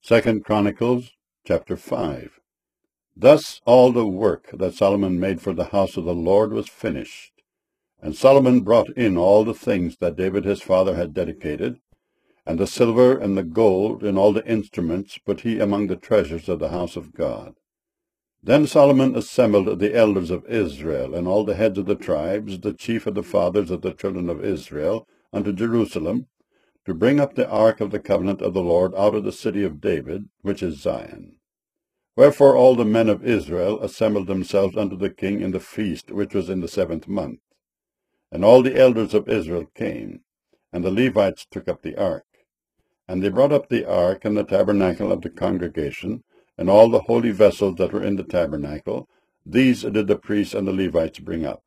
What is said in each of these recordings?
2 Chronicles chapter 5. Thus all the work that Solomon made for the house of the Lord was finished. And Solomon brought in all the things that David his father had dedicated, and the silver and the gold and all the instruments put he among the treasures of the house of God. Then Solomon assembled the elders of Israel, and all the heads of the tribes, the chief of the fathers of the children of Israel, unto Jerusalem, to bring up the ark of the covenant of the Lord out of the city of David, which is Zion. Wherefore all the men of Israel assembled themselves unto the king in the feast which was in the 7th month. And all the elders of Israel came, and the Levites took up the ark. And they brought up the ark and the tabernacle of the congregation, and all the holy vessels that were in the tabernacle. These did the priests and the Levites bring up.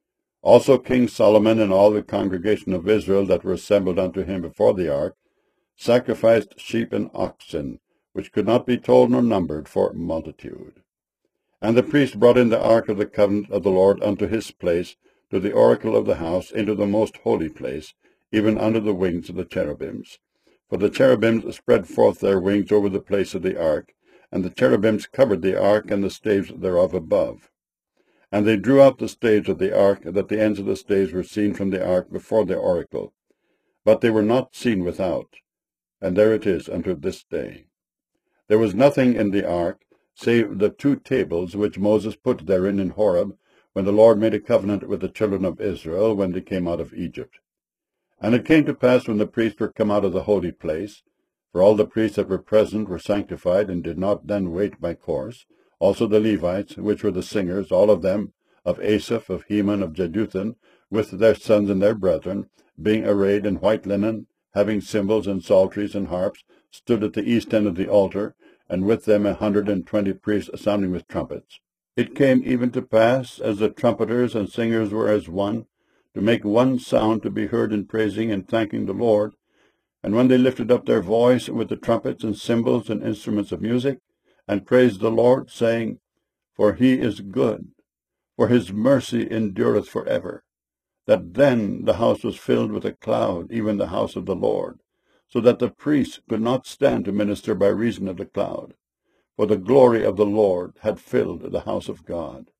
Also King Solomon and all the congregation of Israel that were assembled unto him before the ark sacrificed sheep and oxen, which could not be told nor numbered for multitude. And the priest brought in the ark of the covenant of the Lord unto his place, to the oracle of the house, into the most holy place, even under the wings of the cherubims. For the cherubims spread forth their wings over the place of the ark, and the cherubims covered the ark and the staves thereof above. And they drew out the staves of the ark, that the ends of the staves were seen from the ark before the oracle. But they were not seen without, and there it is unto this day. There was nothing in the ark, save the 2 tables which Moses put therein in Horeb, when the Lord made a covenant with the children of Israel, when they came out of Egypt. And it came to pass, when the priests were come out of the holy place, for all the priests that were present were sanctified, and did not then wait by course, also the Levites, which were the singers, all of them, of Asaph, of Heman, of Jeduthun, with their sons and their brethren, being arrayed in white linen, having cymbals and psalteries and harps, stood at the east end of the altar, and with them 120 priests sounding with trumpets. It came even to pass, as the trumpeters and singers were as one, to make one sound to be heard in praising and thanking the Lord. And when they lifted up their voice with the trumpets and cymbals and instruments of music, and praised the Lord, saying, For he is good, for his mercy endureth forever, that then the house was filled with a cloud, even the house of the Lord, so that the priests could not stand to minister by reason of the cloud, for the glory of the Lord had filled the house of God.